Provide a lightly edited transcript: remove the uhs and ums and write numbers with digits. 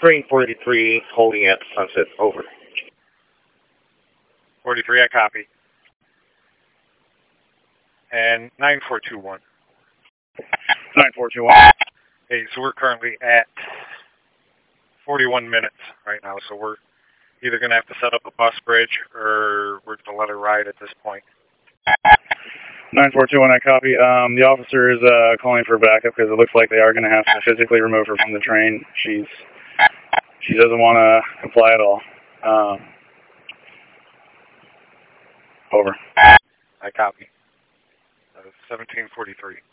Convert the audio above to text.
Train 43 holding at Sunset. Over. 43, I copy. And 9421. 9421. Hey, so we're currently at 41 minutes right now, so we're either going to have to set up a bus bridge or we're going to let her ride at this point. 9421, I copy. The officer is calling for backup because it looks like they are going to have to physically remove her from the train. She doesn't want to comply at all. Over. I copy. 1743.